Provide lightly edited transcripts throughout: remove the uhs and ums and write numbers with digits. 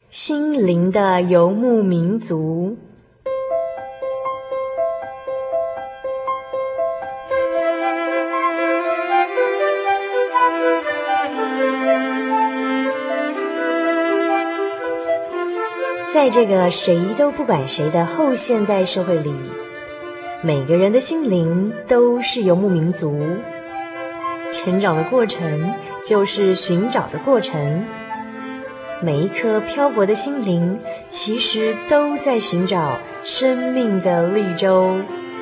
心灵的游牧民族。在这个谁都不管谁的后现代社会里，每个人的心灵都是游牧民族。成长的过程就是寻找的过程，每一颗漂泊的心灵其实都在寻找生命的绿洲。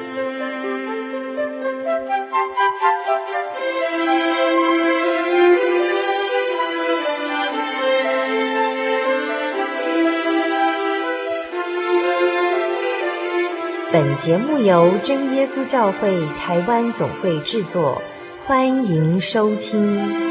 本节目由真耶稣教会台湾总会制作，欢迎收听。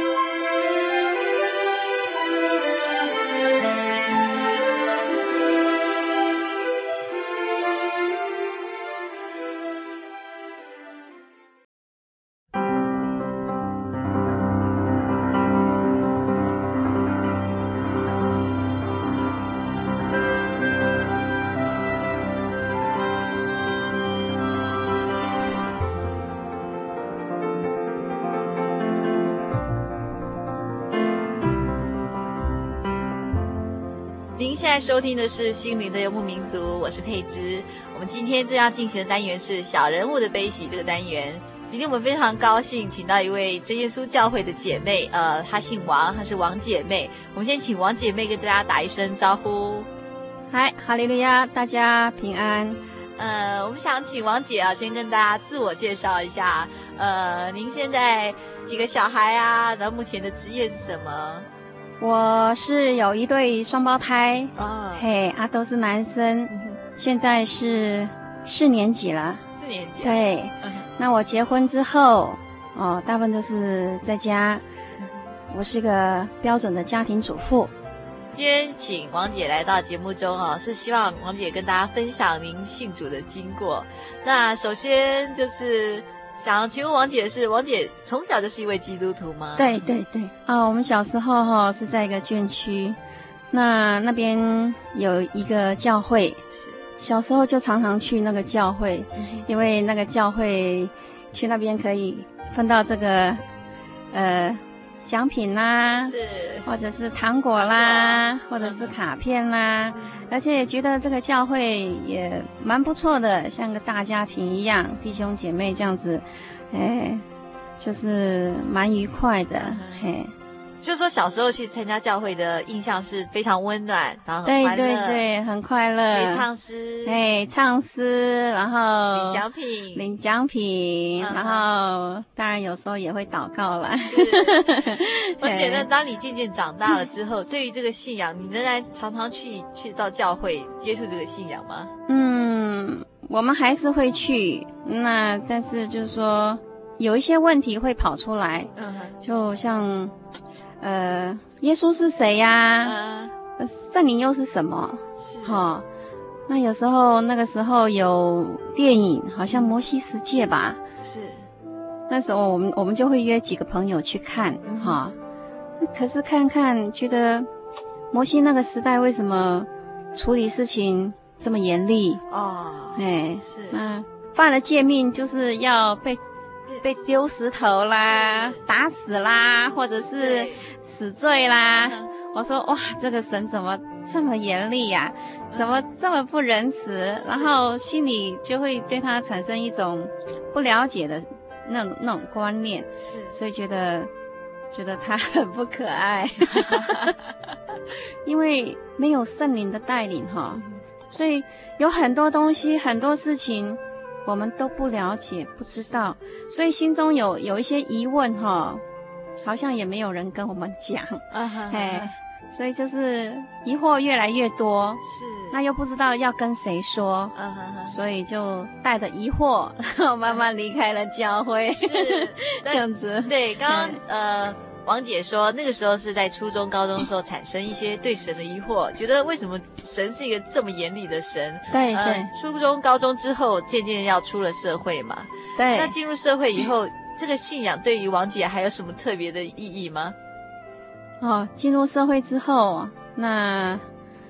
您现在收听的是心灵的游牧民族，我是佩芝。我们今天正要进行的单元是小人物的悲喜这个单元。今天我们非常高兴请到一位真耶稣教会的姐妹，她姓王，她是王姐妹。我们先请王姐妹跟大家打一声招呼。 嗨，哈利路亚，大家平安。 我们想请王姐先跟大家自我介绍一下。您现在几个小孩啊？然后目前的职业是什么？ 我是有一对双胞胎，都是男生，现在是4年级了。 4年级。 对，那我结婚之后，大部分都是在家，我是个标准的家庭主妇。 今天请王姐来到节目中是希望王姐跟大家分享您信主的经过。那首先就是想要请问王姐是，王姐从小就是一位基督徒吗？ 对对对，我们小时候是在一个眷区，那边有一个教会，小时候就常常去那个教会，因为那个教会去那边可以分到这个奖品啦，或者是糖果啦，或者是卡片啦，而且也觉得这个教会也蛮不错的，像个大家庭一样，弟兄姐妹这样子，就是蛮愉快的， 就是说小时候去参加教会的印象是非常温暖，然后很快乐， 对对对，很快乐， 可以唱诗， 唱诗，然后领奖品， 然后当然有时候也会祷告啦。 而且呢，当你渐渐长大了之后，对于这个信仰，你仍然常常去到教会接触这个信仰吗？ 我们还是会去，但是就是说有一些问题会跑出来，就像耶稣是谁呀？圣灵又是什么？那有时候那个时候有电影，好像摩西十诫吧， 是那时候我们就会约几个朋友去看，可是看看觉得摩西那个时代为什么处理事情这么严厉？ 是犯了诫命就是要被丢石头啦，打死啦，或者是死罪啦。我说哇，这个神怎么这么严厉呀？怎么这么不仁慈？然后心里就会对他产生一种不了解的那种观念，所以觉得他很不可爱，因为没有圣灵的带领所以有很多东西很多事情我们都不了解不知道，所以心中有一些疑问好像也没有人跟我们讲，所以就是疑惑越来越多，那又不知道要跟谁说，所以就带着疑惑然后慢慢离开了教会，这样子。 对，刚刚王姐说那个时候是在初中高中的时候产生一些对神的疑惑，觉得为什么神是一个这么严厉的神？ 对对， 初中高中之后渐渐要出了社会嘛， 对， 那进入社会以后这个信仰对于王姐还有什么特别的意义吗？ 进入社会之后，那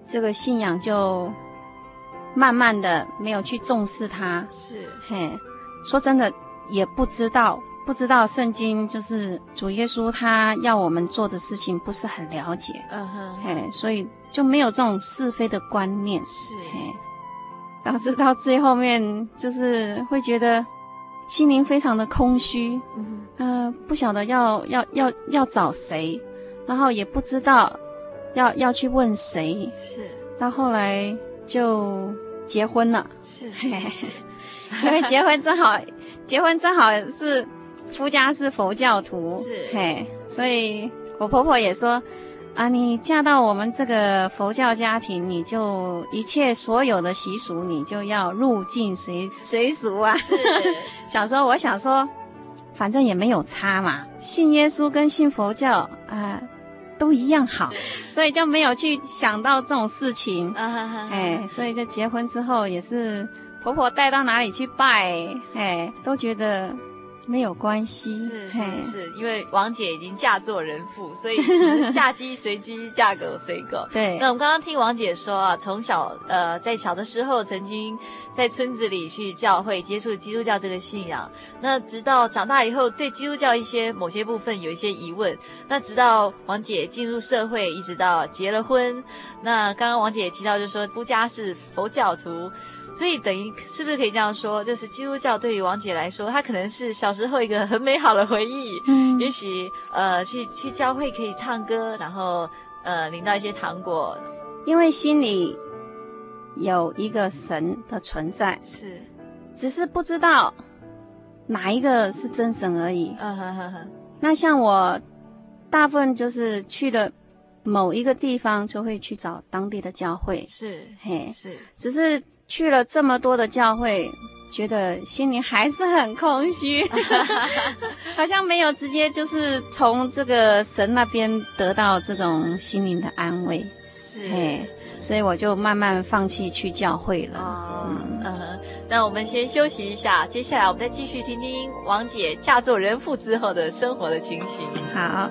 这个信仰就慢慢的没有去重视它。 是， 嘿，说真的也不知道圣经就是主耶稣他要我们做的事情不是很了解，嘿，所以就没有这种是非的观念， 是， 嘿，导致到最后面就是会觉得心灵非常的空虚，不晓得要找谁，然后也不知道要去问谁， 是， 到后来就结婚了， 是， 因为结婚正好是夫家是佛教徒， 是， 嘿，所以我婆婆也说啊，你嫁到我们这个佛教家庭，你就一切所有的习俗你就要入境随俗啊。 是我想说反正也没有差嘛，信耶稣跟信佛教都一样好，所以就没有去想到这种事情。所以就结婚之后也是婆婆带到哪里去拜，都觉得没有关系。 是，因为王姐已经嫁作人妇，所以嫁鸡随鸡，嫁狗随狗。对。那我们刚刚听王姐说啊，从小在小的时候曾经在村子里去教会接触基督教这个信仰，那直到长大以后对基督教某些部分有一些疑问，那直到王姐进入社会，一直到结了婚，那刚刚王姐也提到就是说夫家是佛教徒，所以等于是不是可以这样说，就是基督教对于王姐来说，她可能是小时候一个很美好的回忆。也许去教会可以唱歌，然后领到一些糖果， 因为心里有一个神的存在， 是， 只是不知道哪一个是真神而已。那像我大部分就是去了某一个地方，就会去找当地的教会。 是，是， 只是去了这么多的教会，觉得心里还是很空虚，好像没有直接就是从这个神那边得到这种心灵的安慰。 是， 所以我就慢慢放弃去教会了。 那我们先休息一下，接下来我们再继续听听王姐嫁作人妇之后的生活的情形。 好。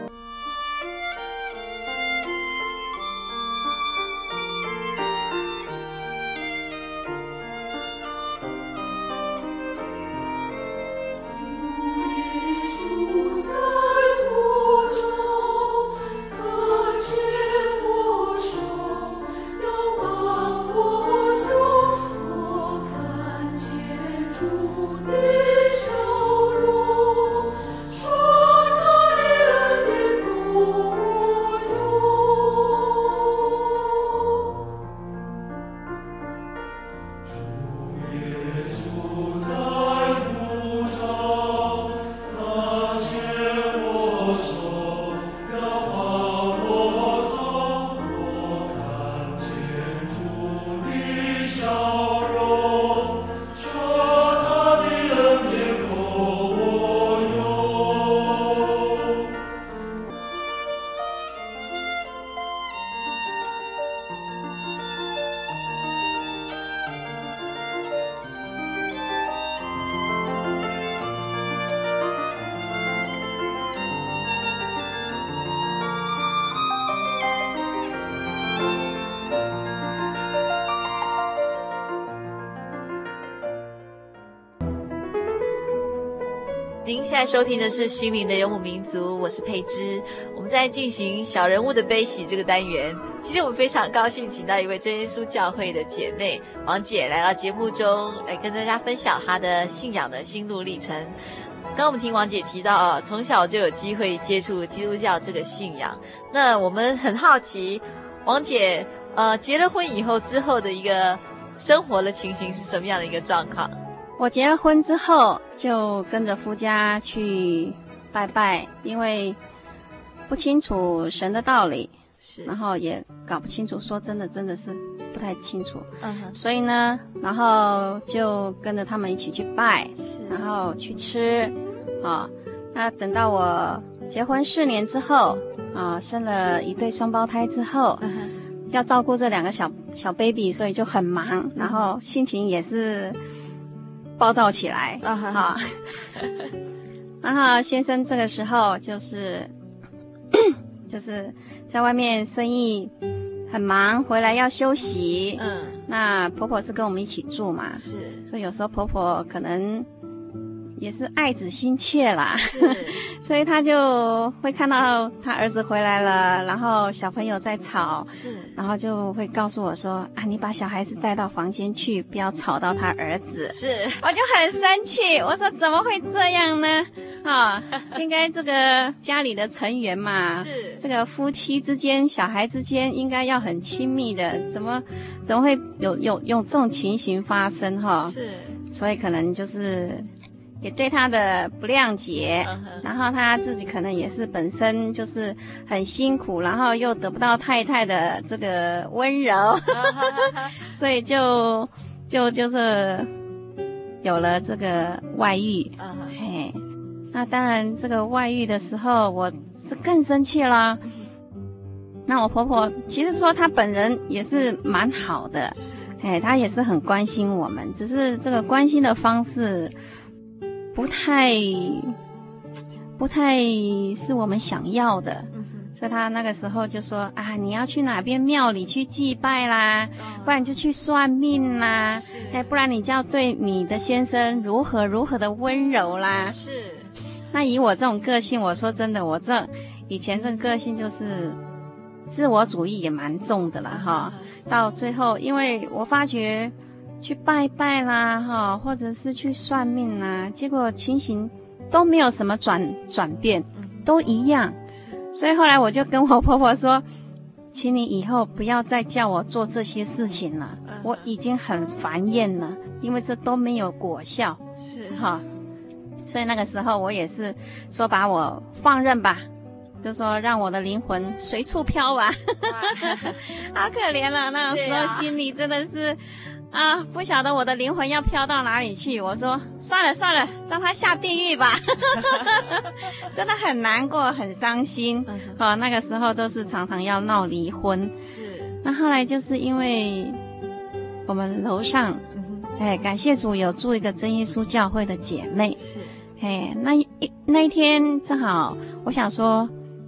您现在收听的是心灵的游牧民族，我是佩芝。我们在进行小人物的悲喜这个单元，今天我们非常高兴请到一位真耶稣教会的姐妹王姐来到节目中，来跟大家分享她的信仰的心路历程。刚刚我们听王姐提到从小就有机会接触基督教这个信仰，那我们很好奇王姐结了婚以后之后的一个生活的情形是什么样的一个状况？ 我结了婚之后就跟着夫家去拜拜，因为不清楚神的道理，然后也搞不清楚，说真的是不太清楚。所以呢，然后就跟着他们一起去拜，然后去吃啊。那等到我结婚4年之后啊，生了一对双胞胎之后，要照顾这2个小 baby， 所以就很忙，然后心情也是暴躁起来啊。然后先生这个时候就是在外面生意很忙，回来要休息。那婆婆是跟我们一起住嘛， 是， 所以有时候婆婆可能也是爱子心切啦，所以她就会看到她儿子回来了，然后小朋友在吵， 是， 然后就会告诉我说啊，你把小孩子带到房间去，不要吵到他儿子。 是， 我就很生气，我说怎么会这样呢？应该这个家里的成员嘛， 是这个夫妻之间、小孩之间应该要很亲密的，怎么会有这种情形发生哈？ 是， 所以可能就是也对他的不谅解，然后他自己可能也是本身就是很辛苦，然后又得不到太太的这个温柔，所以就是有了这个外遇。嘿，那当然这个外遇的时候我是更生气啦。那我婆婆其实说她本人也是蛮好的，她也是很关心我们，只是这个关心的方式不太是我们想要的，所以他那个时候就说啊，你要去哪边庙里去祭拜啦，不然就去算命啦，不然你就要对你的先生如何的温柔啦。 是， 那以我这种个性，我说真的，我以前这个个性就是自我主义也蛮重的啦哈。到最后，因为我发觉去拜拜啦哈，或者是去算命啦，结果情形都没有什么转变，都一样。所以后来我就跟我婆婆说，请你以后不要再叫我做这些事情了，我已经很烦厌了，因为这都没有果效。 是哈，所以那个时候我也是说把我放任吧，就说让我的灵魂随处飘吧。好可怜了，那时候心里真的是不晓得我的灵魂要飘到哪里去。我说算了，让他下地狱吧。真的很难过，很伤心。那个时候都是常常要闹离婚。 是， 那后来就是因为我们楼上，感谢主有住一个真耶稣教会的姐妹。 是， 那一天正好，我想说，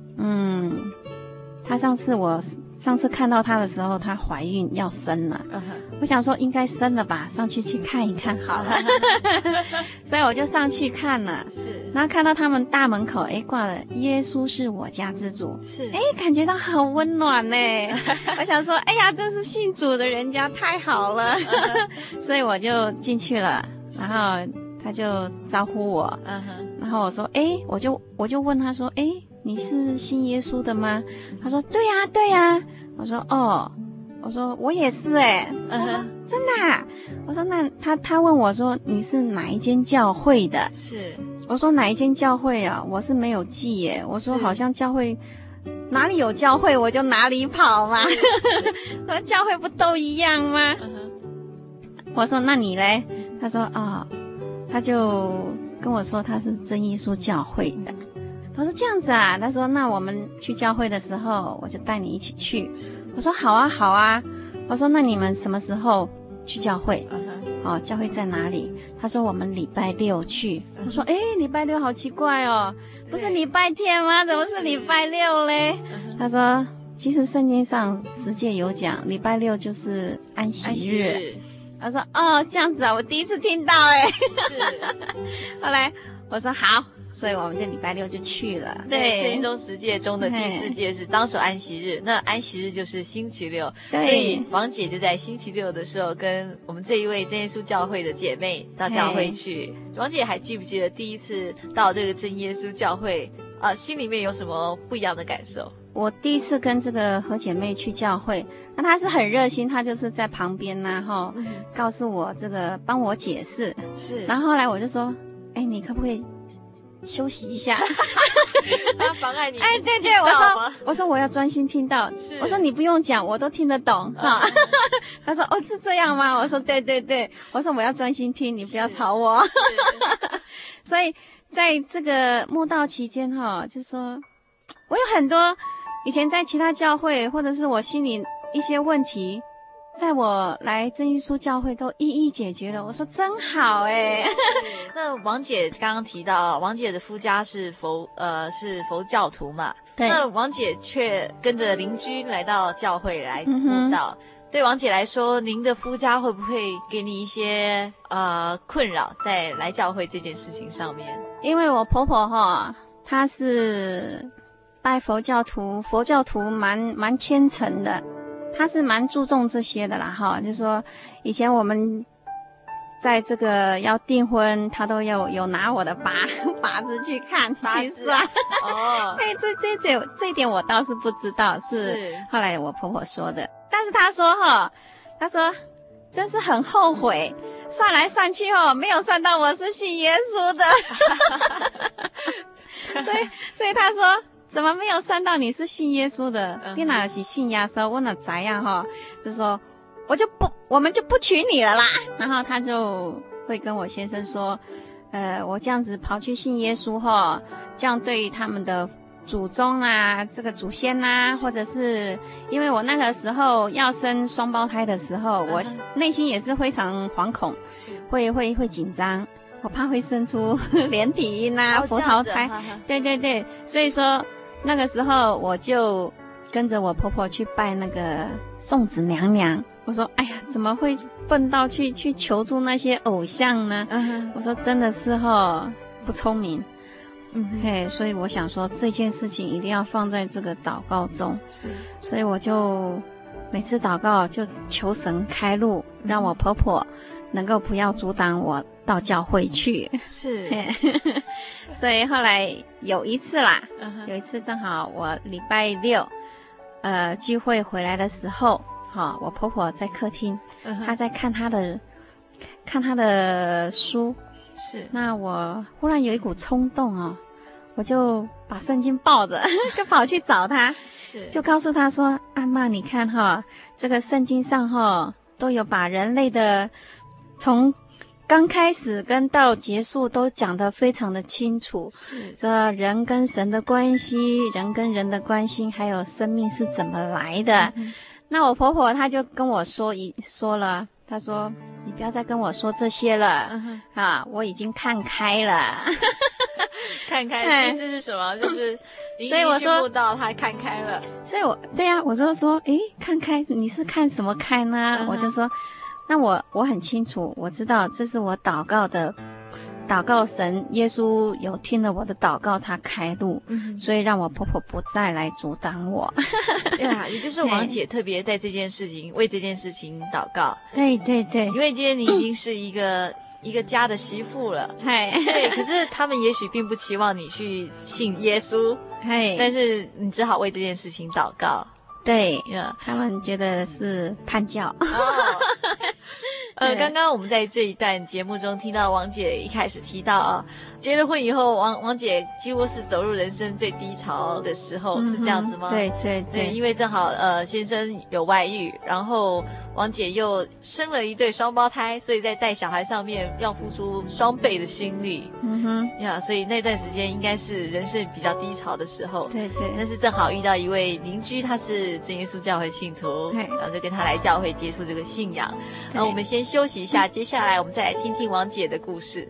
我上次看到她的时候，她怀孕要生了。我想说应该生了吧，上去看一看好了。所以我就上去看了。是，然后看到他们大门口挂了耶稣是我家之主。是，感觉到很温暖呢。我想说哎呀，这是信主的人家，太好了。所以我就进去了，然后他就招呼我。然后我说我就问他说你是信耶稣的吗？他说对呀。我说我说我也是他说真的啊？我说那他问我说你是哪一间教会的？是，我说哪一间教会啊？我是没有记耶。我说好像教会哪里有教会我就哪里跑嘛。我说教会不都一样吗？我说那你嘞？他说他就跟我说他是真耶稣教会的。我说这样子啊？他说那我们去教会的时候我就带你一起去。我说好啊。我说那你们什么时候去教会？教会在哪里？他说我们礼拜六去。我说礼拜六好奇怪哦，不是礼拜天吗？怎么是礼拜六嘞？他说其实圣经上十诫有讲，礼拜六就是安息日。我说这样子啊，我第一次听到是。后来我说好，所以我们这礼拜六就去了。 对，圣经中10诫中的第4诫是当守安息日，那安息日就是星期六，所以王姐就在星期六的时候跟我们这一位真耶稣教会的姐妹到教会去。王姐还记不记得第一次到这个真耶稣教会心里面有什么不一样的感受？ 我第一次跟这个何姐妹去教会，那她是很热心，她就是在旁边告诉我这个帮我解释。是，然后后来我就说你可不可以休息一下？ 他妨碍你。 对，我说我要专心听到。我说你不用讲，我都听得懂。他说是这样吗？我说对。我说我要专心听，你不要吵我。所以在这个慕道期间就说我有很多以前在其他教会或者是我心里一些问题在我来真耶稣教会都一一解决了。我说真好哎。 那王姐刚刚提到，王姐的夫家是佛教徒嘛？ 对。 那王姐却跟着邻居来到教会来慕道。对王姐来说，您的夫家会不会给你一些困扰在来教会这件事情上面？ 因为我婆婆她是拜佛教徒，佛教徒蛮虔诚的，她是蛮注重这些的啦就是说以前我们在这个要订婚，她都有拿我的八字去看去算。哦，这一点我倒是不知道，是后来我婆婆说的。但是她说真是很后悔，算来算去没有算到我是信耶稣的。所以她说怎么没有算到你是信耶稣的？你哪是信耶稣，我哪知呀就是说我们就不娶你了啦。然后她就会跟我先生说，我这样子跑去信耶稣这样对他们的祖宗啊，这个祖先啊，或者是因为我那个时候要生双胞胎的时候，我内心也是非常惶恐，会紧张，我怕会生出连体婴啊，葡萄胎。对，所以说那个时候我就跟着我婆婆去拜那个送子娘娘。我说哎呀，怎么会笨到去求助那些偶像呢？我说真的是不聪明。所以我想说这件事情一定要放在这个祷告中，是，所以我就每次祷告就求神开路，让我婆婆能够不要阻挡我到教会去。是，所以后来有一次有一次正好我礼拜六聚会回来的时候，我婆婆在客厅，她在看她的书，是，那我忽然有一股冲动我就把圣经抱着就跑去找她，就告诉她说，阿嬷你看这个圣经上都有把人类的从刚开始跟到结束都讲得非常的清楚，是这人跟神的关系，人跟人的关系，还有生命是怎么来的。那我婆婆她就跟我说了，她说你不要再跟我说这些了，我已经看开了。 看开意思是什么？就是所以我说悟到他看开了， 所以对呀，我就说看开，你是看什么开呢？我就说那我很清楚，我知道这是我祷告神耶稣有听了我的祷告，他开路，所以让我婆婆不再来阻挡我。 对啊，也就是王姐特别在这件事情为这件事情祷告。 对， 因为今天你已经是一个家的媳妇了，对，可是他们也许并不期望你去信耶稣，但是你只好为这件事情祷告。 对，他们觉得是叛教。 刚刚我们在这一段节目中听到王姐一开始提到结了婚以后，王姐几乎是走入人生最低潮的时候，是这样子吗？对，因为正好先生有外遇，然后王姐又生了一对双胞胎，所以在带小孩上面要付出双倍的心力。所以那段时间应该是人生比较低潮的时候。对，但是正好遇到一位邻居，他是真耶稣教会信徒，然后就跟他来教会接触这个信仰。那我们先休息一下，接下来我们再来听听王姐的故事。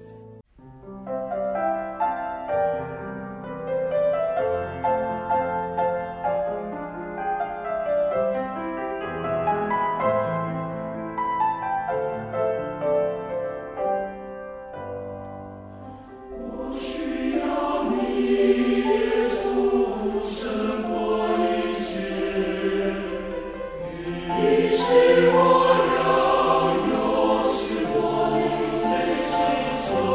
我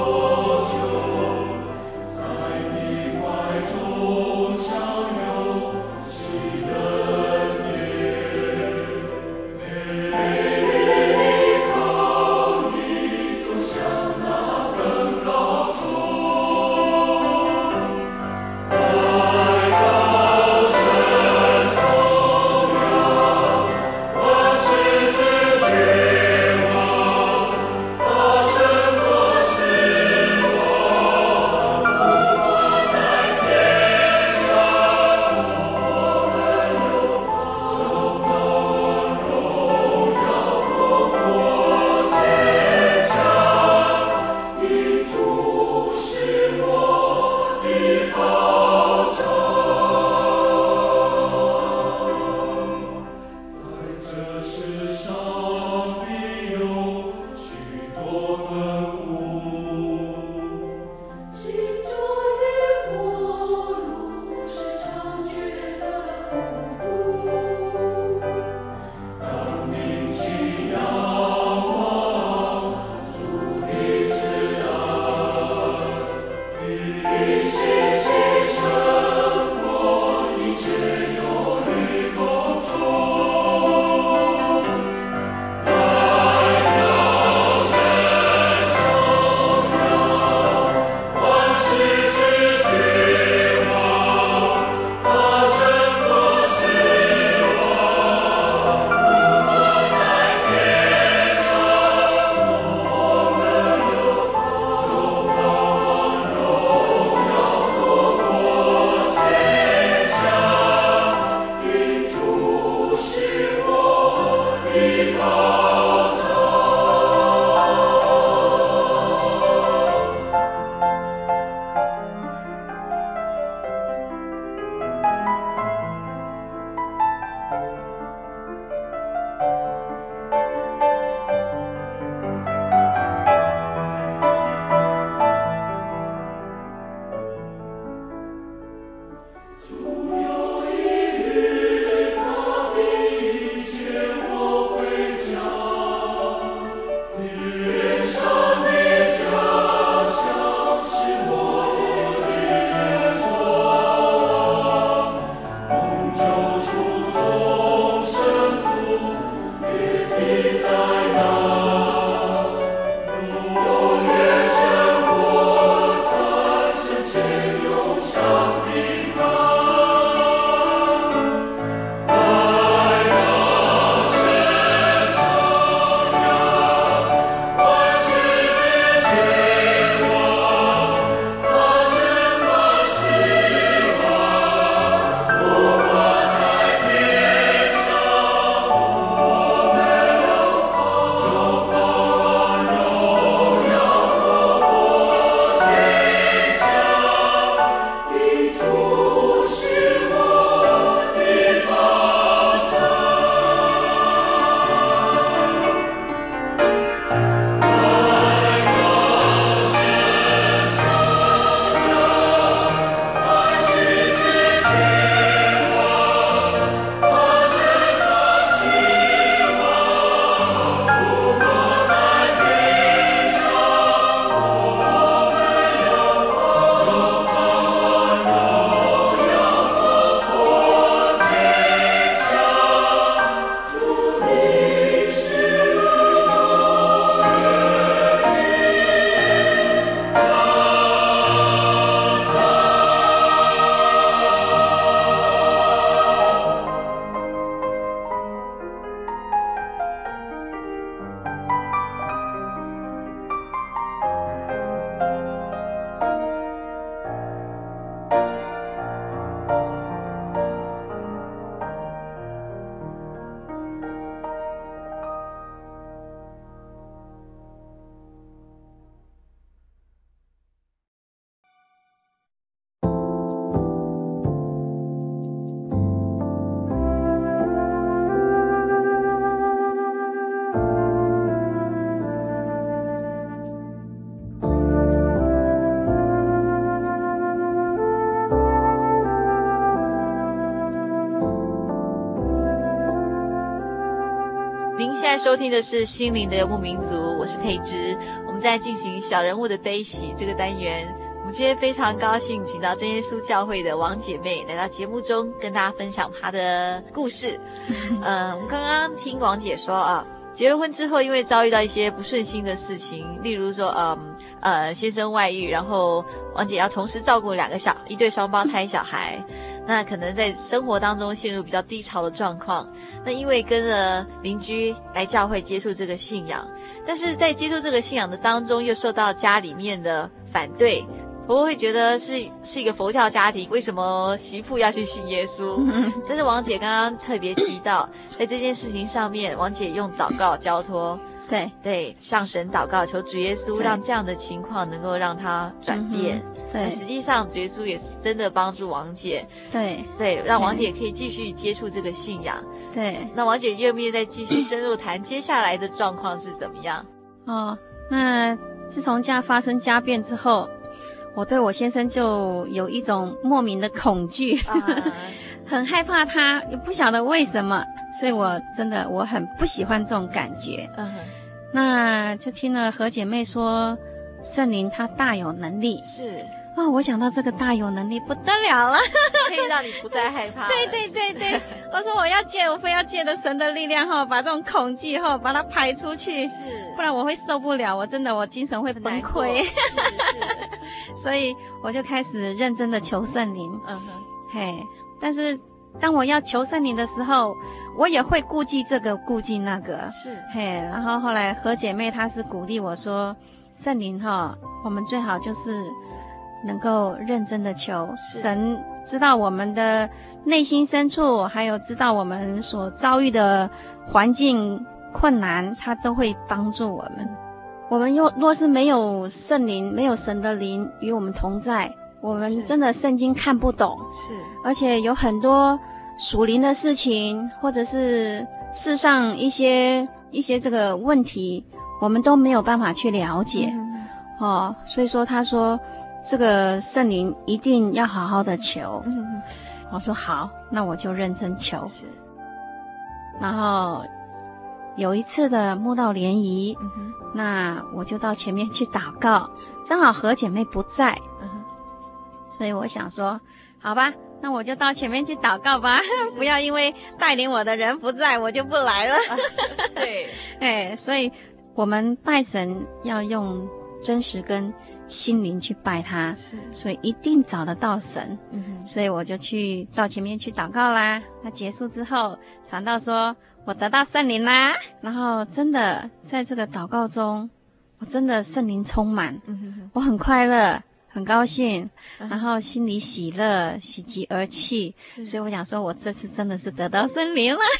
您现在收听的是心灵的游牧民族，我是佩芝。我们在进行小人物的悲喜这个单元，我们今天非常高兴请到真耶稣教会的王姐妹来到节目中，跟大家分享她的故事。我们刚刚听王姐说啊，结了婚之后，因为遭遇到一些不顺心的事情，例如说先生外遇，然后王姐要同时照顾一对双胞胎小孩，那可能在生活当中陷入比较低潮的状况。那因为跟着邻居来教会接触这个信仰，但是在接触这个信仰的当中，又受到家里面的反对。婆婆会觉得是一个佛教家庭，为什么媳妇要去信耶稣？但是王姐刚刚特别提到，在这件事情上面，王姐用祷告交托，对，向神祷告，求主耶稣让这样的情况能够让她转变。对，实际上主耶稣也是真的帮助王姐，对，让王姐可以继续接触这个信仰。对，那王姐愿不愿意再继续深入谈接下来的状况是怎么样？ 那自从发生家变之后，我对我先生就有一种莫名的恐惧，很害怕他，也不晓得为什么，所以我很不喜欢这种感觉。那就听了何姐妹说，圣灵他大有能力，是我想到这个大有能力不得了了， 可以让你不再害怕。 对，我说我非要借着神的力量把这种恐惧把它排出去，是，不然我会受不了，我精神会崩溃。是所以我就开始认真的求圣灵。但是当我要求圣灵的时候，我也会顾忌这个顾忌那个，是，然后后来何姐妹她是鼓励我说，圣灵我们最好就是能够认真的求，神知道我们的内心深处，还有知道我们所遭遇的环境困难，他都会帮助我们。我们若是没有圣灵，没有神的灵与我们同在，我们真的圣经看不懂，是，而且有很多属灵的事情，或者是世上一些这个问题，我们都没有办法去了解。所以说他说这个圣灵一定要好好的求。我说好，那我就认真求。是，然后有一次的慕道联谊，那我就到前面去祷告，正好何姐妹不在，所以我想说好吧，那我就到前面去祷告吧，不要因为带领我的人不在我就不来了。对，所以我们拜神要用真实跟心灵去拜他，所以一定找得到神。所以我就到前面去祷告啦。那结束之后，传道说我得到圣灵啦，然后真的在这个祷告中，我真的圣灵充满，我很快乐，很高兴，然后心里喜乐，喜极而泣。所以我想说，我这次真的是得到圣灵了。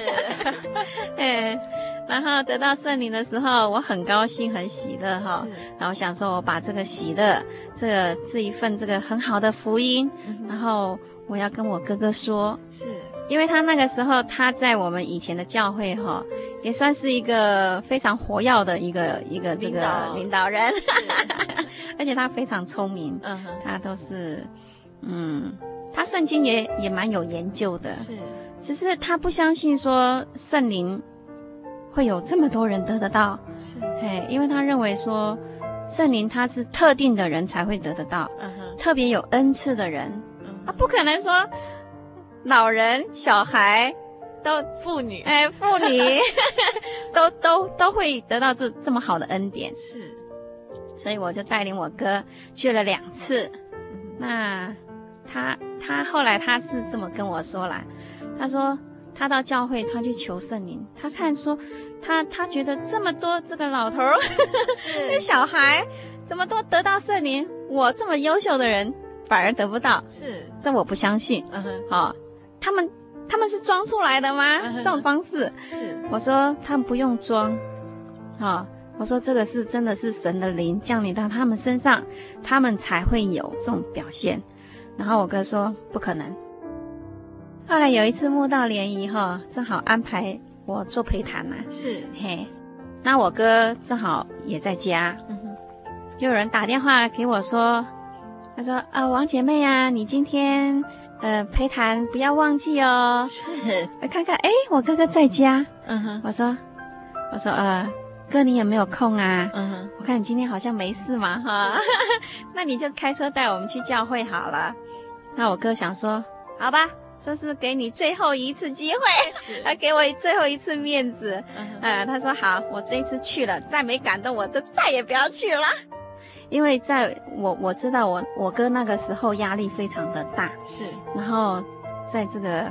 然后得到圣灵的时候，我很高兴，很喜乐然后想说，我把这个喜乐，这一份这个很好的福音，然后我要跟我哥哥说，是因为他那个时候他在我们以前的教会也算是一个非常活跃的一个这个领导人，而且他非常聪明，他都是他圣经也蛮有研究的，是，只是他不相信说圣灵会有这么多人得得到，是，因为他认为说圣灵他是特定的人才会得得到，特别有恩赐的人，他不可能说老人、小孩都妇女都会得到这么好的恩典，是，所以我就带领我哥去了2次。那他后来他是这么跟我说啦，他说他到教会他去求圣灵，他看说他觉得这么多这个老头那小孩怎么都得到圣灵，我这么优秀的人反而得不到，是，这我不相信。他们是装出来的吗？这种方式，是，我说他们不用装，我说这个是真的是神的灵降临到他们身上，他们才会有这种表现。然后我哥说不可能。后来有一次慕道联谊正好安排我做陪谈嘛，是，那我哥正好也在家，就有人打电话给我说，他说王姐妹啊，你今天陪谈不要忘记哦。是，我看看我哥哥在家，我说我说哥你有没有空啊？ 嗯， 我看你今天好像没事嘛哈，那你就开车带我们去教会好了。那我哥想说，好吧，这是给你最后一次机会，他给我最后一次面子。他说好，我这一次去了，再没感动我就再也不要去了。因为在我知道我哥那个时候压力非常的大， 是， 然后在这个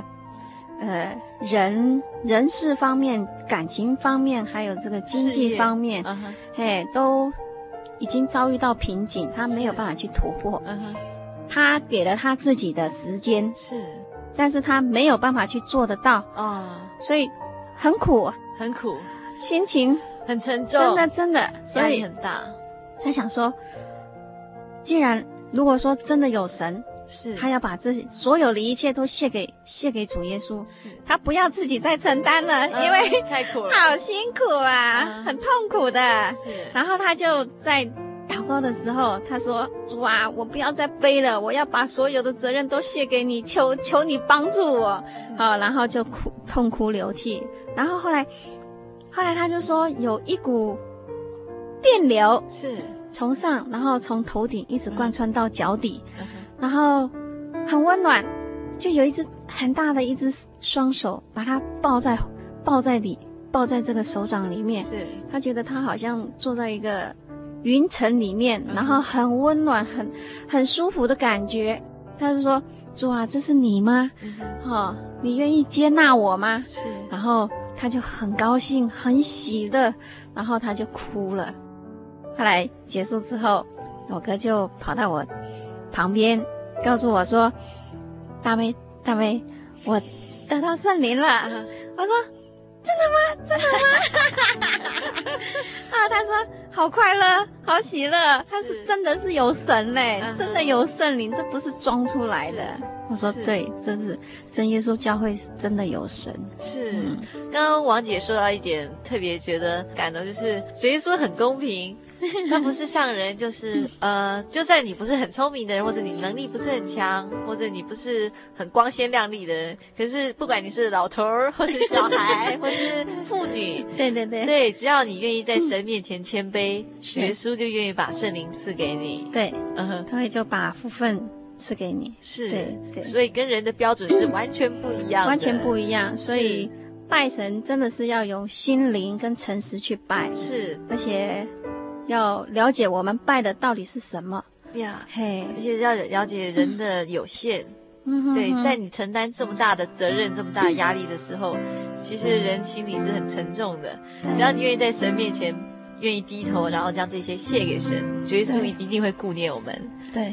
人事方面、感情方面，还有这个经济方面，都已经遭遇到瓶颈，他没有办法去突破。他给了他自己的时间， 是， 但是他没有办法去做得到所以很苦， 很苦， 心情很沉重， 真的，所以压力很大。 在想说，既然如果说真的有神， 是他要把这所有的一切都卸给主耶稣，他不要自己再承担了，因为太苦了， 好辛苦啊，很痛苦的。 是， 然后他就在祷告的时候，他说：“主啊，我不要再背了，我要把所有的责任都卸给你，求你帮助我。”然后就痛哭流涕。然后后来他就说有一股电流是从上，然后从头顶一直贯穿到脚底，然后很温暖，就有一只很大的一只双手把他抱在这个手掌里面。 是， 他觉得他好像坐在一个云层里面，然后很温暖，很舒服的感觉。他就说：“主啊，这是你吗？你愿意接纳我吗？” 是， 然后他就很高兴，很喜乐，然后他就哭了。后来结束之后，我哥就跑到我旁边，告诉我说：“大妹，我得到圣灵了。”我说：“真的吗？他说好快乐，好喜乐，他是真的是有神嘞，真的有圣灵，这不是装出来的。我说对，真耶稣教会是真的有神。 是，刚刚王姐说到一点特别觉得感动，就是主耶稣很公平，他不是像人，就是就算你不是很聪明的人，或者你能力不是很强，或者你不是很光鲜亮丽的人，可是不管你是老头儿，或是小孩，或是妇女，对，只要你愿意在神面前谦卑，耶稣就愿意把圣灵赐给你。 对，他会就把福分赐给你。 是， 对， 所以跟人的标准是完全不一样的， 完全不一样。所以拜神真的是要用心灵跟诚实去拜， 是， 而且要了解我们拜的到底是什么呀，而且要了解人的有限。对，在你承担这么大的责任、这么大的压力的时候，其实人心里是很沉重的。只要你愿意在神面前愿意低头，然后将这些献给神，耶稣一定会顾念我们。 对。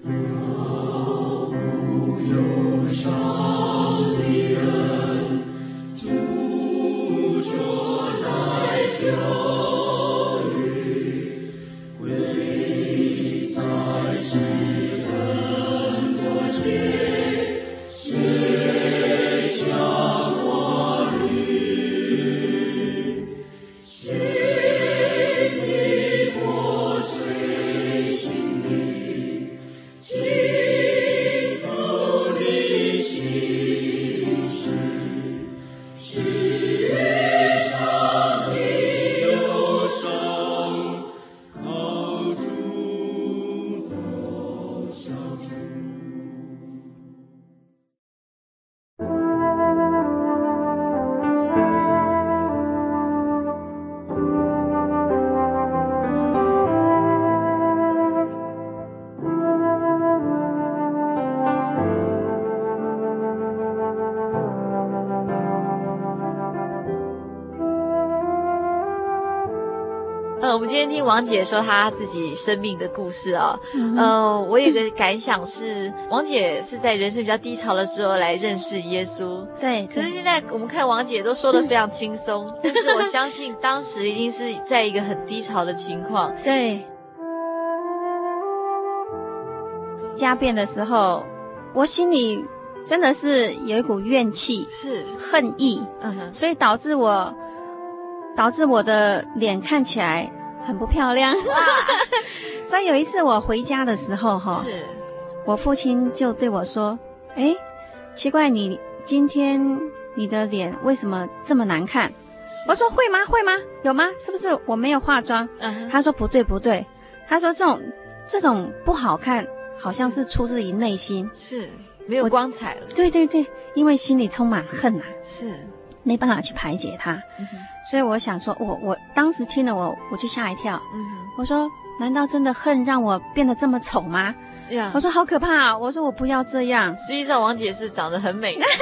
忧伤的人，主说来救与，跪在世人左前，谁向我语？谁的国谁心里？ 我们今天听王姐说她自己生命的故事哦。我有个感想是，王姐是在人生比较低潮的时候来认识耶稣。 对。 可是现在我们看王姐都说得非常轻松，但是我相信当时一定是在一个很低潮的情况。 对。家变的时候，我心里真的是有一股怨气， 是恨意，所以导致我的脸看起来很不漂亮。所以有一次我回家的时候是我父亲就对我说：“奇怪，你今天你的脸为什么这么难看？” 我说会吗？会吗？有吗？是不是我没有化妆？他说不对不对，他说这种不好看，好像是出自于内心， 是没有光彩了。 对对对，因为心里充满恨啊， 是没办法去排解它。所以我想说，我当时听了我就吓一跳。我说难道真的恨让我变得这么丑吗？我说好可怕啊！我说我不要这样。 实际上王姐是长得很美的。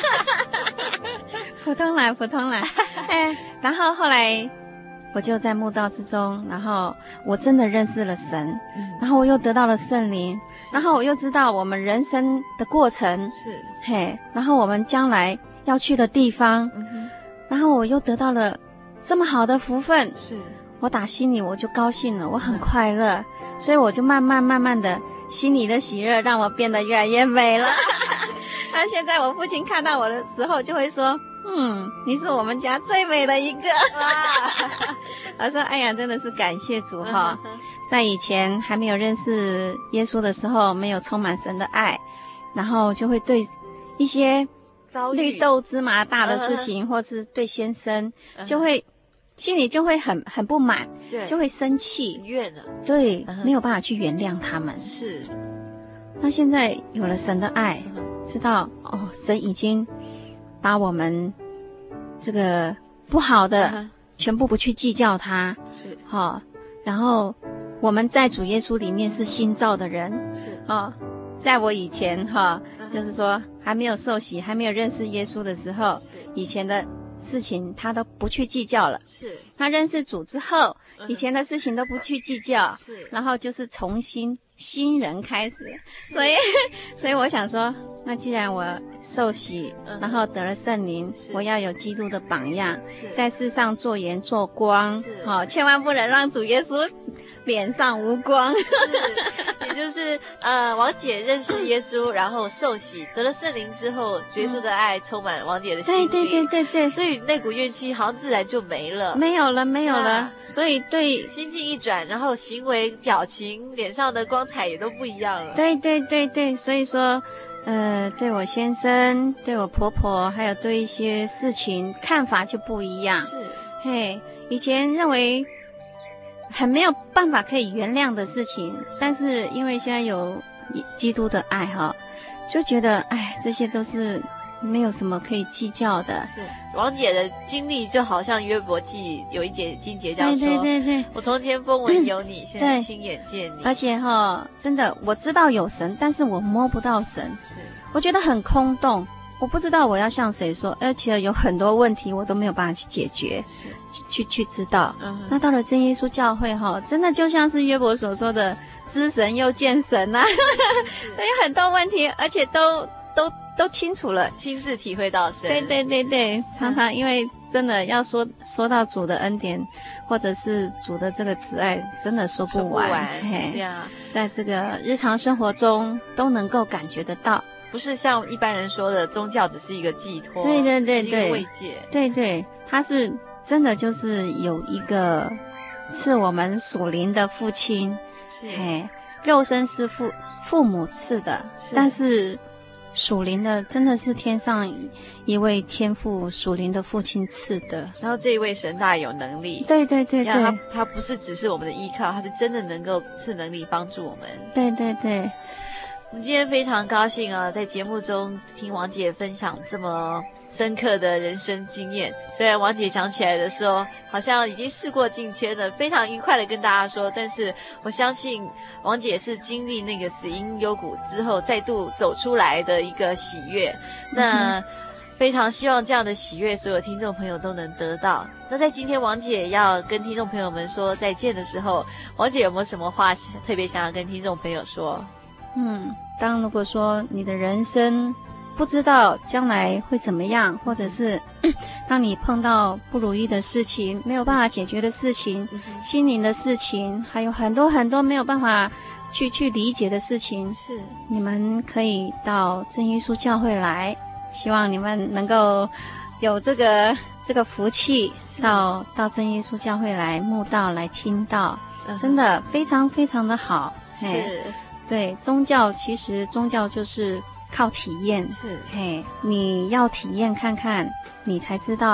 普通来普通来。然后后来我就在慕道之中，然后我真的认识了神，然后我又得到了圣灵，然后我又知道我们人生的过程是然后我们将来要去的地方，然后我又得到了这么好的福分，是我打心里我就高兴了，我很快乐，所以我就慢慢的心里的喜悦让我变得越来越美了。那现在我父亲看到我的时候就会说，你是我们家最美的一个。我说哎呀，真的是感谢主哈。在以前还没有认识耶稣的时候，没有充满神的爱，然后就会对一些绿豆芝麻大的事情，或是对先生，就会心里就会很不满，就会生气， 怨了， 对，没有办法去原谅他们。 是， 那现在有了神的爱，知道神已经把我们这个不好的全部不去计较它，是然后我们在主耶稣里面是新造的人，是在我以前就是说还没有受洗，还没有认识耶稣的时候，以前的事情他都不去计较了，是他认识主之后，以前的事情都不去计较，是然后就是重新新人开始，所以我想说，那既然我受洗，然后得了圣灵，我要有基督的榜样，在世上做盐做光，千万不能让主耶稣脸上无光。 也就是王姐认识耶稣，然后受洗得了圣灵之后，耶稣的爱充满王姐的心里， 对， 所以那股怨气好像自然就没了， 没有了。所以对心境一转，然后行为表情脸上的光彩也都不一样了。 对，所以说对我先生，对我婆婆，还有对一些事情看法就不一样。是以前认为很没有办法可以原谅的事情，但是因为现在有基督的爱就觉得这些都是没有什么可以计较的。 是王姐的经历就好像约伯记有一节经节这样说，对，我从前风闻有你，现在亲眼见你。 而且真的我知道有神，但是我摸不到神，是我觉得很空洞，我不知道我要向谁说，而且有很多问题我都没有办法去解决，去知道。那到了真耶稣教会真的就像是约伯所说的，知神又见神啊，有很多问题，而且都清楚了， 亲自体会到神。 对，常常因为真的要说到主的恩典，或者是主的这个慈爱，真的说不完。在这个日常生活中都能够感觉得到。 不是像一般人说的宗教只是一个寄托， 对， 是一个慰藉。 对，它是真的就是有一个赐我们属灵的父亲，是肉身是父母赐的，但是属灵的真的是天上一位天父属灵的父亲赐的。 然后这一位神大有能力， 对， 他不是只是我们的依靠，他是真的能够赐能力帮助我们。 对。 我们今天非常高兴在节目中听王姐分享这么深刻的人生经验。虽然王姐讲起来的时候好像已经事过境迁了，非常愉快的跟大家说，但是我相信王姐是经历那个死因幽谷之后再度走出来的一个喜悦。那非常希望这样的喜悦所有听众朋友都能得到。那在今天王姐要跟听众朋友们说再见的时候，王姐有没有什么话特别想要跟听众朋友说？ 当如果说你的人生不知道将来会怎么样，或者是当你碰到不如意的事情，没有办法解决的事情，心灵的事情，还有很多很多没有办法去理解的事情，是你们可以到真耶稣教会来，希望你们能够有这个福气，到真耶稣教会来慕道来听道，真的非常非常的好。是对，其实宗教就是靠体验，是你要体验看看，你才知道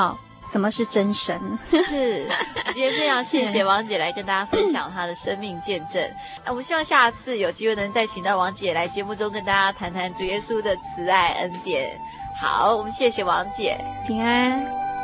什么是真神。 是，今天非常谢谢王姐来跟大家分享她的生命见证。我们希望下次有机会能再请到王姐来节目中跟大家谈谈主耶稣的慈爱恩典。好，我们谢谢王姐， 平安。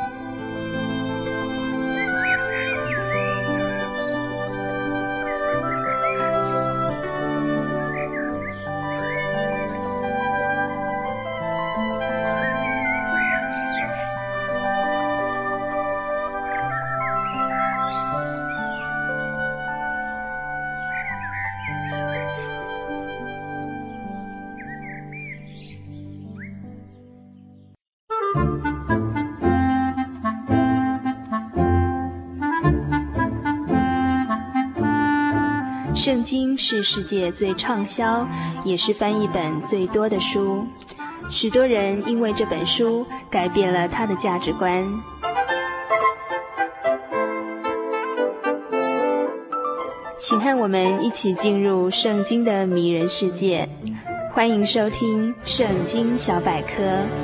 圣经是世界最畅销，也是翻译本最多的书。许多人因为这本书改变了他的价值观。请和我们一起进入圣经的迷人世界，欢迎收听《圣经小百科》。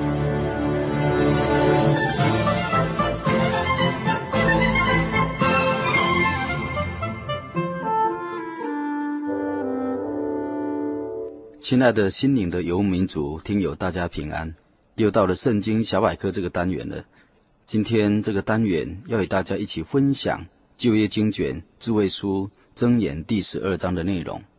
亲爱的心灵的游牧民族听友，大家平安！又到了圣经小百科这个单元了。今天这个单元要与大家一起分享旧约经卷智慧书箴言第12章的内容。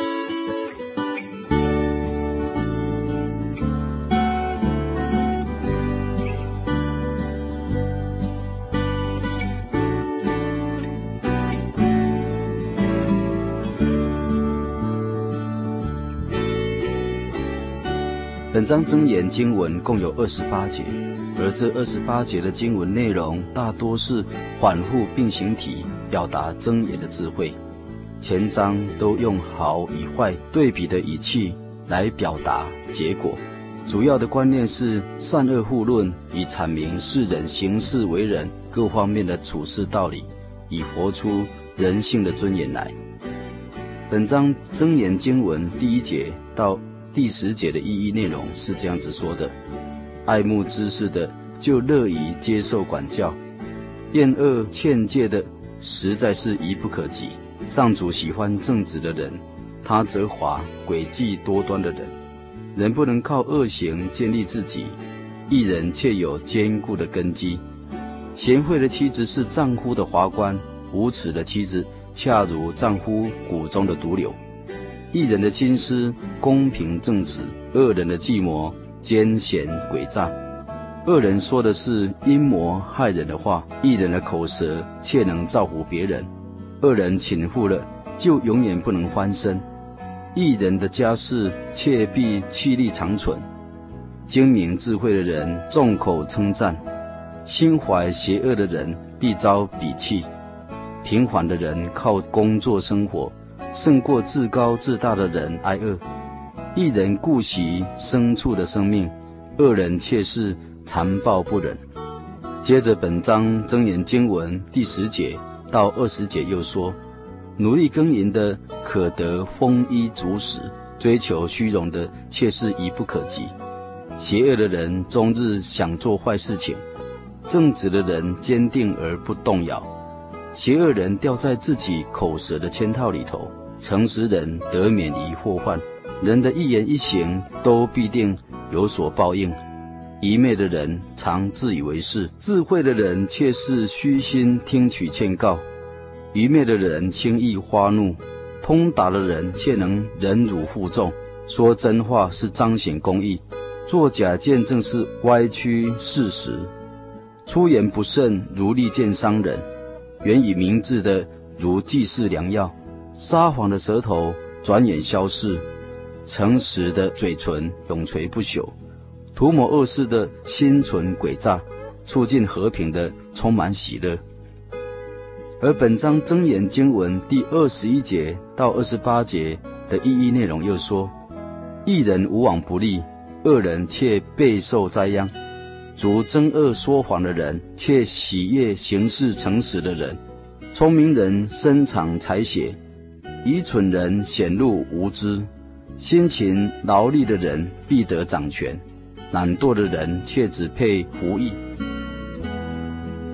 本章箴言经文共有28节，而这28节的经文内容大多是反复并行体，表达箴言的智慧。前章都用好与坏对比的语气来表达结果，主要的观念是善恶互论，以阐明世人行事为人各方面的处事道理，以活出人性的尊严来。本章箴言经文第1节到第10节的意义内容是这样子说的：爱慕知识的就乐于接受管教，厌恶劝诫的实在是愚不可及。上主喜欢正直的人，他责罚诡计多端的人。人不能靠恶行建立自己，义人却有坚固的根基。贤惠的妻子是丈夫的华冠，无耻的妻子恰如丈夫骨中的毒瘤。义人的心思公平正直，恶人的计谋奸险诡诈。恶人说的是阴谋害人的话，义人的口舌却能造福别人。恶人倾覆了，就永远不能翻身。义人的家事却必气力长存。精明智慧的人众口称赞，心怀邪恶的人必遭鄙弃。平凡的人靠工作生活，胜过自高自大的人挨饿。义人顾惜牲畜的生命，恶人却是残暴不忍。接着本章箴言经文第10节到20节又说，努力耕耘的可得丰衣足食，追求虚荣的却是愚不可及。邪恶的人终日想做坏事情，正直的人坚定而不动摇。邪恶人掉在自己口舌的圈套里头，诚实人得免于祸患。人的一言一行都必定有所报应。愚昧的人常自以为是，智慧的人却是虚心听取劝告。愚昧的人轻易发怒，通达的人却能忍辱负重。说真话是彰显公义，作假见证是歪曲事实。出言不慎如利剑伤人，原以明智的如济世良药。撒谎的舌头转眼消逝，诚实的嘴唇永垂不朽。图谋恶事的心存诡诈，促进和平的充满喜乐。而本章箴言经文第21节到28节的意义内容又说，义人无往不利，恶人却备受灾殃。主憎恶说谎的人，却喜悦行事诚实的人。聪明人深藏才学，愚蠢人显露无知。辛勤劳力的人必得掌权，懒惰的人却只配服役。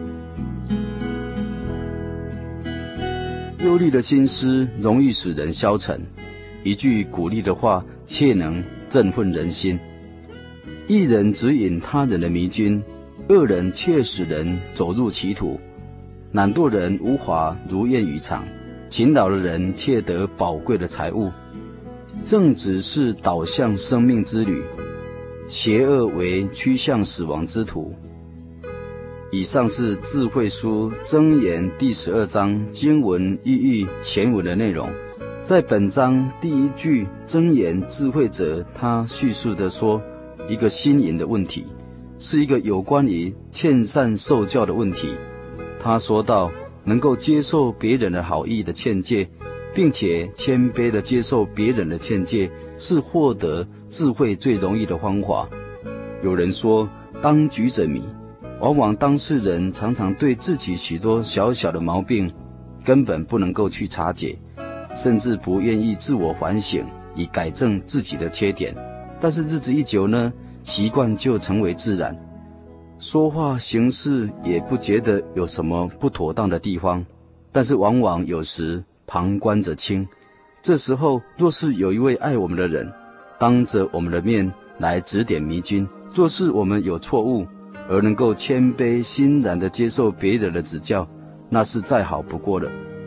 忧虑的心思容易使人消沉，一句鼓励的话却能振奋人心。一人指引他人的迷津，恶人却使人走入歧途。懒惰人无法如愿以偿，勤劳的人却得宝贵的财物。正直是导向生命之旅，邪恶为趋向死亡之途。以上是智慧书箴言第12章经文意义前文的内容。在本章第1句箴言智慧者，他叙述的说一个心灵的问题，是一个有关于劝善受教的问题。他说到，能够接受别人的好意的劝诫，并且谦卑地接受别人的劝诫，是获得智慧最容易的方法。有人说，当局者迷，往往当事人常常对自己许多小小的毛病根本不能够去察觉，甚至不愿意自我反省以改正自己的缺点。但是日子一久呢，习惯就成为自然，说话行事也不觉得有什么不妥当的地方，但是往往有时旁观者清。这时候若是有一位爱我们的人当着我们的面来指点迷津，若是我们有错误而能够谦卑欣然地接受别人的指教，那是再好不过了。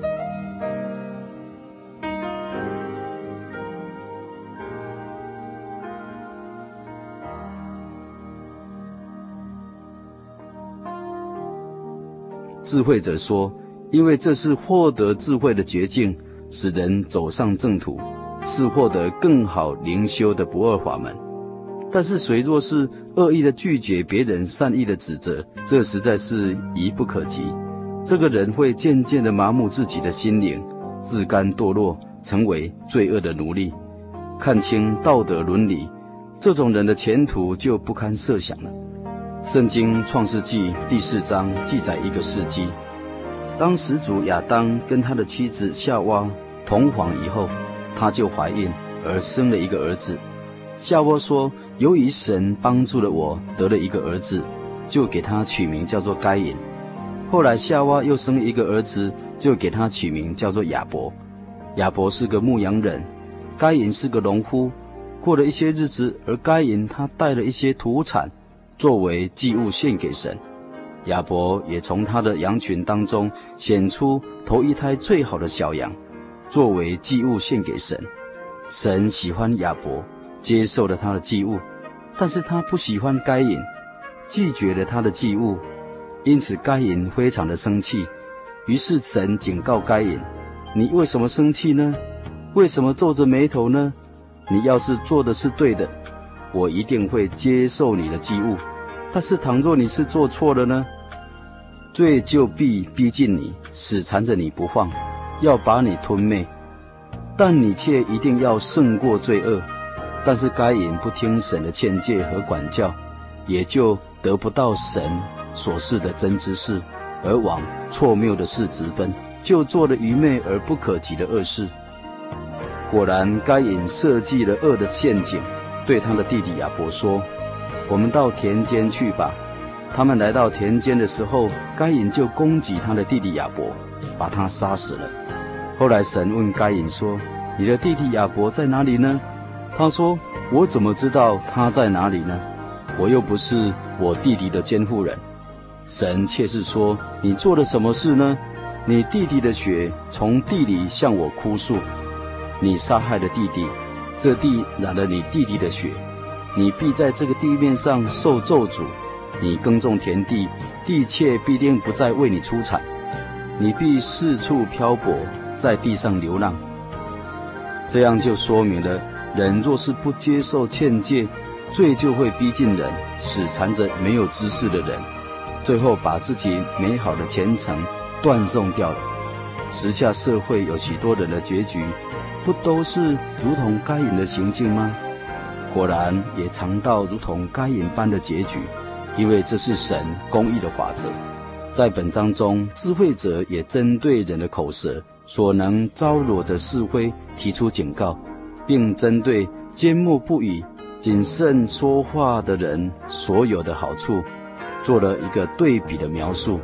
智慧者说，因为这是获得智慧的捷径，使人走上正途，是获得更好灵修的不二法门。但是谁若是恶意的拒绝别人善意的指责，这实在是愚不可及。这个人会渐渐地麻木自己的心灵，自甘堕落，成为罪恶的奴隶。看清道德伦理，这种人的前途就不堪设想了。圣经创世纪第4章记载一个事迹，当始祖亚当跟他的妻子夏娃同房以后，他就怀孕而生了一个儿子。夏娃说，由于神帮助了我，得了一个儿子，就给他取名叫做该隐。后来夏娃又生了一个儿子，就给他取名叫做亚伯。亚伯是个牧羊人，该隐是个农夫。过了一些日子，而该隐他带了一些土产作为祭物献给神。亚伯也从他的羊群当中选出头一胎最好的小羊，作为祭物献给神。神喜欢亚伯，接受了他的祭物，但是他不喜欢该隐，拒绝了他的祭物，因此该隐非常的生气。于是神警告该隐，你为什么生气呢？为什么皱着眉头呢？你要是做的是对的，我一定会接受你的祭物。但是倘若你是做错了呢？罪就必逼近你，死缠着你不放，要把你吞灭。但你却一定要胜过罪恶。但是该隐不听神的劝诫和管教，也就得不到神所示的真知识，而往错谬的事直奔，就做了愚昧而不可及的恶事。果然该隐设计了恶的陷阱，对他的弟弟亚伯说，我们到田间去吧。他们来到田间的时候，该隐就攻击他的弟弟亚伯，把他杀死了。后来神问该隐说，你的弟弟亚伯在哪里呢？他说，我怎么知道他在哪里呢？我又不是我弟弟的监护人。神却是说，你做了什么事呢？你弟弟的血从地里向我哭诉，你杀害了弟弟，这地染了你弟弟的血，你必在这个地面上受咒诅。你耕种田地，地却必定不再为你出产，你必四处漂泊，在地上流浪。这样就说明了，人若是不接受劝诫，罪就会逼近人，死缠着没有知识的人，最后把自己美好的前程断送掉了。时下社会有许多人的结局，不都是如同该隐的行径吗？果然也尝到如同该隐般的结局，因为这是神公义的法则。在本章中，智慧者也针对人的口舌所能招惹的是非提出警告，并针对缄默不语、谨慎说话的人所有的好处做了一个对比的描述。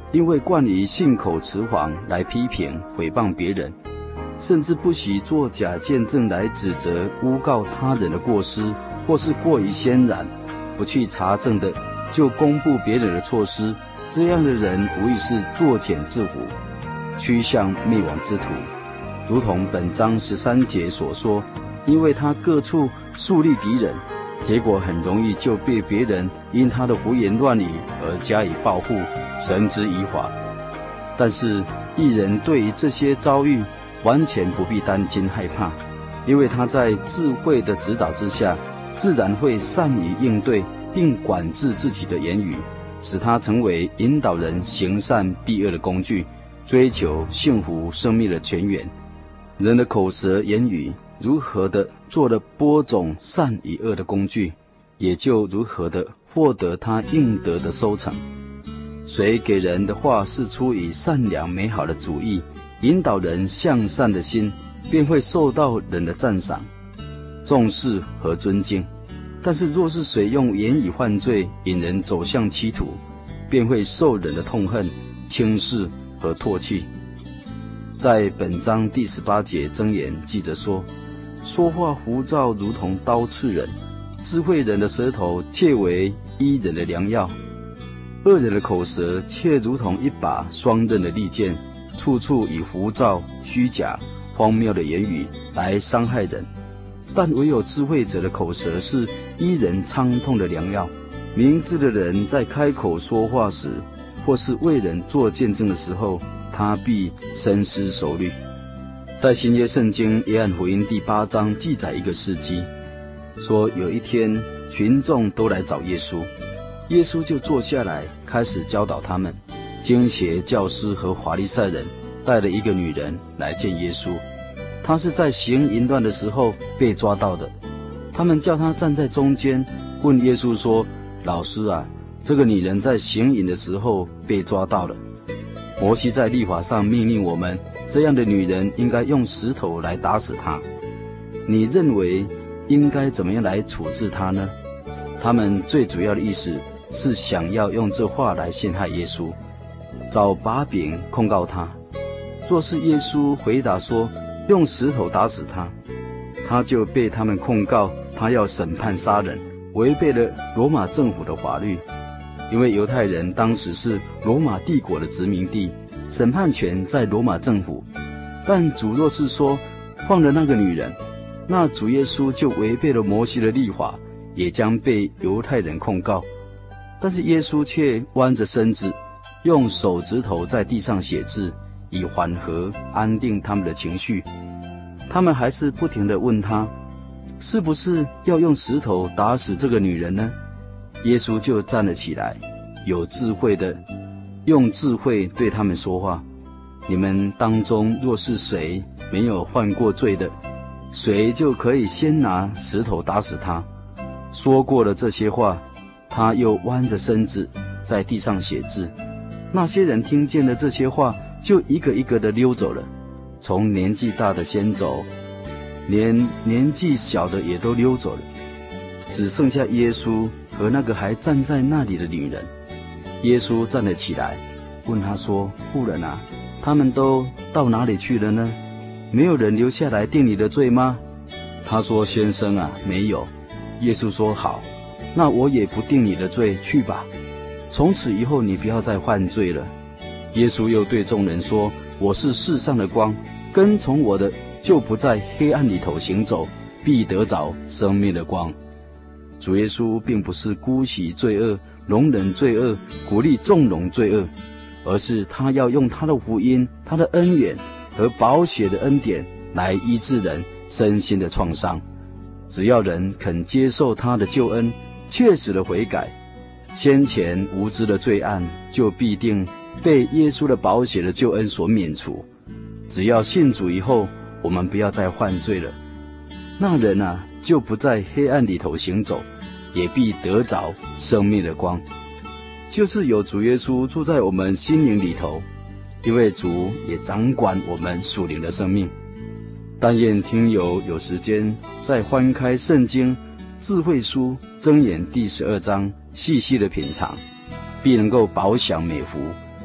因为惯于信口雌黄来批评毁谤别人，甚至不许做假见证来指责诬告他人的过失，或是过于鲜然，不去查证的就公布别人的错失，这样的人无疑是作茧自缚，趋向灭亡之途。如同本章13节所说，因为他各处树立敌人，结果很容易就被别人因他的胡言乱语而加以报复，绳之以法。但是义人对于这些遭遇完全不必担惊害怕，因为他在智慧的指导之下，自然会善于应对并管制自己的言语，使他成为引导人行善避恶的工具，追求幸福生命的泉源。人的口舌言语如何的做了播种善与恶的工具，也就如何的获得他应得的收成。谁给人的话是出于善良美好的主意，引导人向善的心，便会受到人的赞赏、重视和尊敬。但是若是谁用言语犯罪，引人走向歧途，便会受人的痛恨、轻视和唾弃。在本章第18节箴言记着说，说话浮躁如同刀刺人，智慧人的舌头切为医人的良药，恶人的口舌却如同一把双刃的利剑，处处以浮躁、虚假、荒谬的言语来伤害人。但唯有智慧者的口舌是医人伤痛的良药。明智的人在开口说话时，或是为人做见证的时候，他必深思熟虑。在新约圣经约翰福音第8章记载一个事迹，说有一天群众都来找耶稣，耶稣就坐下来开始教导他们。经学教师和法利赛人带了一个女人来见耶稣，她是在行淫乱的时候被抓到的。他们叫她站在中间，问耶稣说，老师啊，这个女人在行淫的时候被抓到了，摩西在律法上命令我们，这样的女人应该用石头来打死她，你认为应该怎么样来处置她呢？他们最主要的意思是想要用这话来陷害耶稣，找把柄控告他。若是耶稣回答说用石头打死他，他就被他们控告他要审判杀人，违背了罗马政府的法律。因为犹太人当时是罗马帝国的殖民地，审判权在罗马政府。但主若是说放了那个女人，那主耶稣就违背了摩西的律法，也将被犹太人控告。但是耶稣却弯着身子，用手指头在地上写字，以缓和安定他们的情绪。他们还是不停地问他，是不是要用石头打死这个女人呢？耶稣就站了起来，有智慧的用智慧对他们说话。你们当中若是谁没有犯过罪的，谁就可以先拿石头打死他。说过了这些话，他又弯着身子在地上写字。那些人听见了这些话，就一个一个的溜走了，从年纪大的先走，连年纪小的也都溜走了，只剩下耶稣和那个还站在那里的女人。耶稣站了起来，问他说，妇人啊，他们都到哪里去了呢？没有人留下来定你的罪吗？他说，先生啊，没有。耶稣说，好，那我也不定你的罪，去吧，从此以后你不要再犯罪了。耶稣又对众人说，我是世上的光，跟从我的就不在黑暗里头行走，必得着生命的光。主耶稣并不是姑息罪恶、容忍罪恶、鼓励纵容罪恶，而是他要用他的福音、他的恩典和宝血的恩典来医治人身心的创伤。只要人肯接受他的救恩，切实的悔改，先前无知的罪案就必定被耶稣的宝血的救恩所免除。只要信主以后，我们不要再犯罪了，那人啊就不在黑暗里头行走，也必得着生命的光。就是有主耶稣住在我们心灵里头，因为主也掌管我们属灵的生命。但愿听友有时间再翻开圣经智慧书箴言第12章，细细的品尝，必能够饱享美福，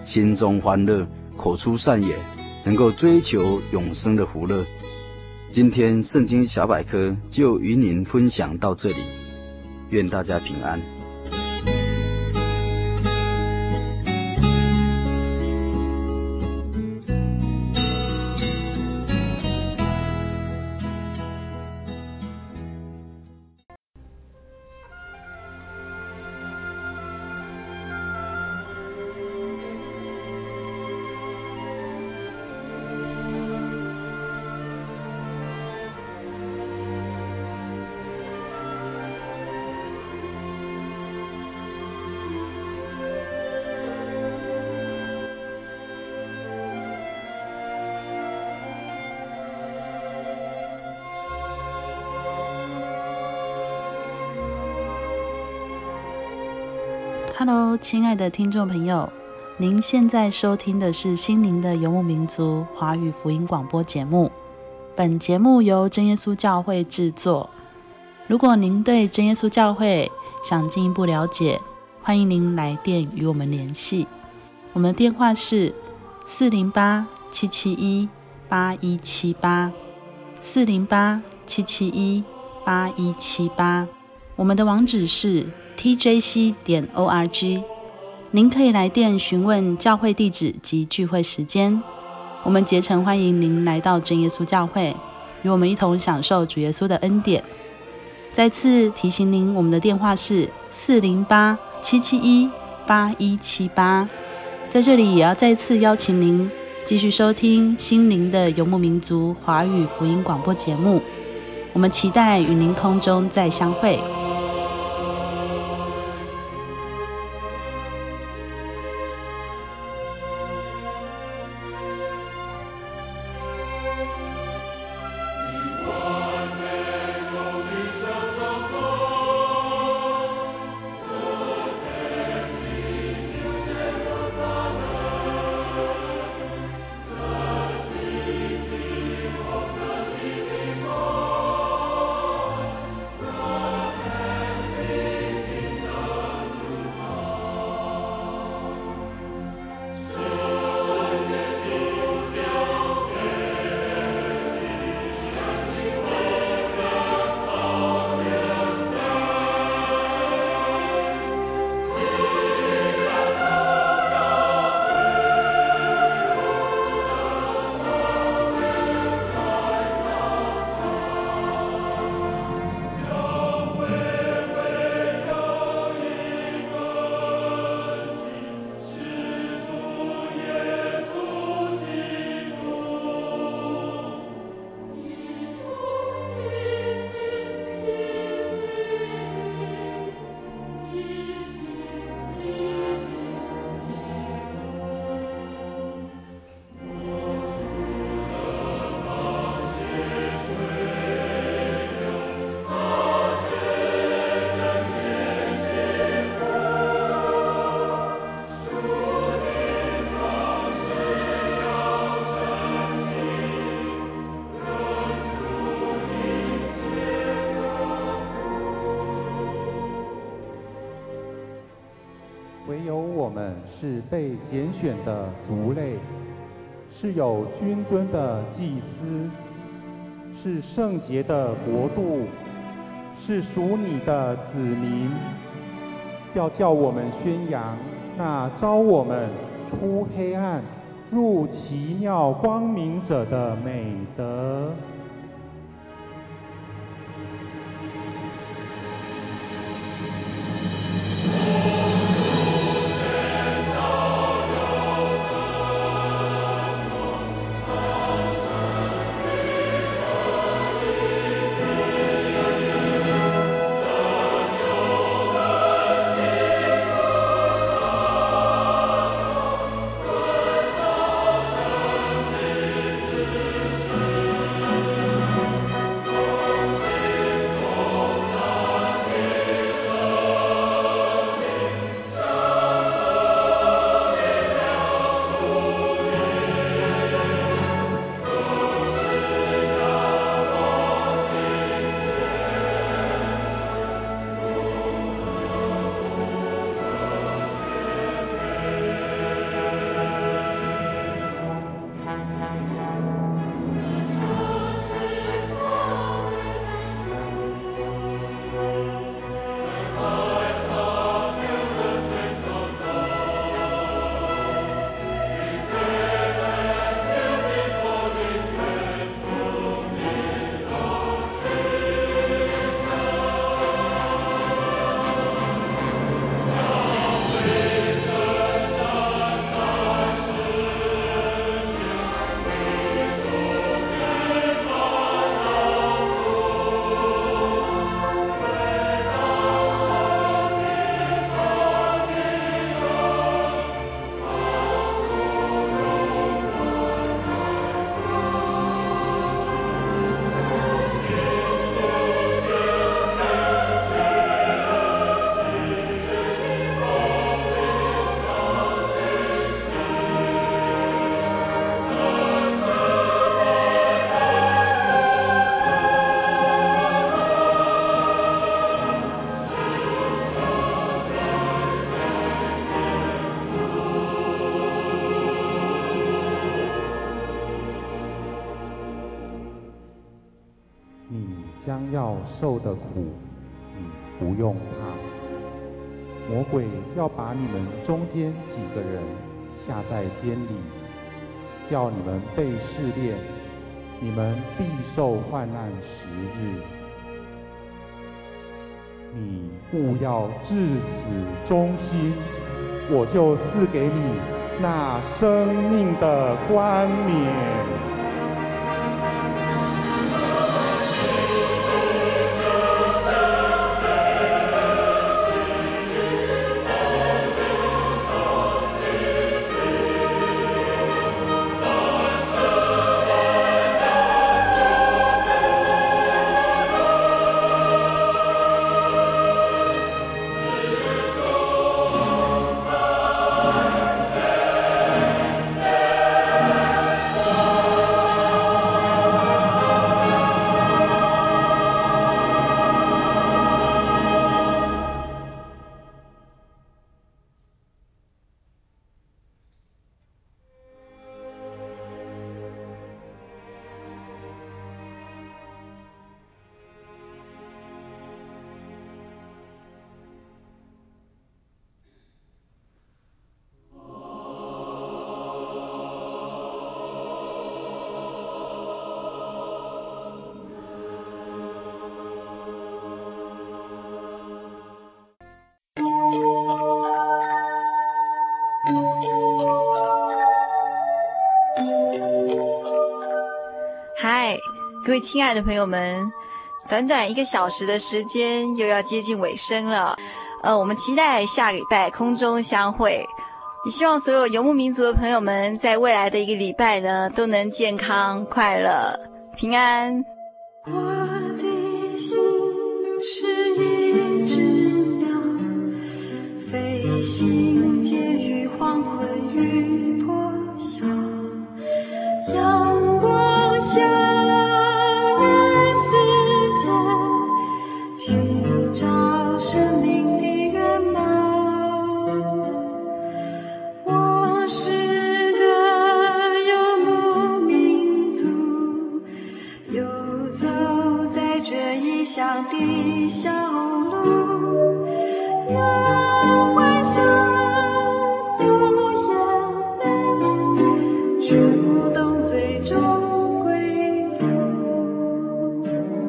心中欢乐，口出善言，能够追求永生的福乐。今天圣经小百科就与您分享到这里，愿大家平安。 Hello， 亲爱的听众朋友，您现在收听的是心灵的游牧民族华语福音广播节目。本节目由真耶稣教会制作。如果您对真耶稣教会想进一步了解，欢迎您来电与我们联系。我们的电话是408-771-8178 408-771-8178。我们的网址是tjc.org， 您可以来电询问教会地址及聚会时间。我们竭诚欢迎您来到真耶稣教会，与我们一同享受主耶稣的恩典。再次提醒您，我们的电话是408-771-8178。在这里也要再次邀请您继续收听心灵的游牧民族华语福音广播节目，我们期待与您空中再相会。 唯有我们是被拣选的族类，是有君尊的祭司，是圣洁的国度，是属你的子民，要叫我们宣扬那召我们出黑暗入奇妙光明者的美德。 将要受的苦，你不用怕。魔鬼要把你们中间几个人下在监里，叫你们被试炼，你们必受患难10日。你务要至死忠心，我就赐给你那生命的冠冕。 嗨，各位亲爱的朋友们，短短1个小时的时间又要接近尾声了。我们期待下个礼拜空中相会。也希望所有游牧民族的朋友们在未来的1个礼拜呢，都能健康、快乐、平安。 我的心是一只鸟，飞行介于黄昏与破晓，阳光下寻找生命的原貌。我是个游牧民族，游走在这异乡的小路，有欢笑，有眼泪，却不懂最终归路。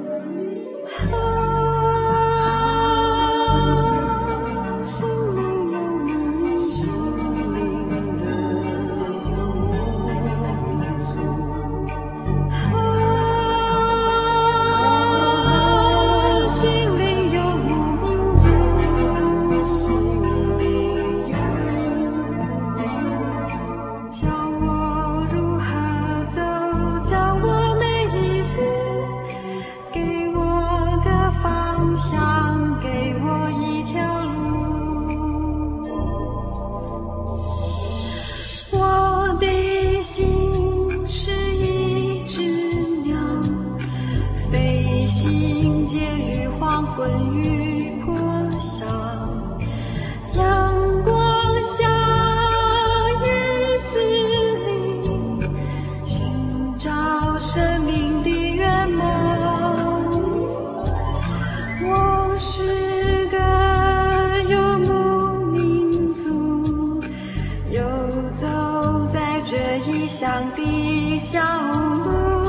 昏与破晓，阳光下雨丝里，寻找生命的圆梦。我是个游牧民族，游走在这异乡的小路。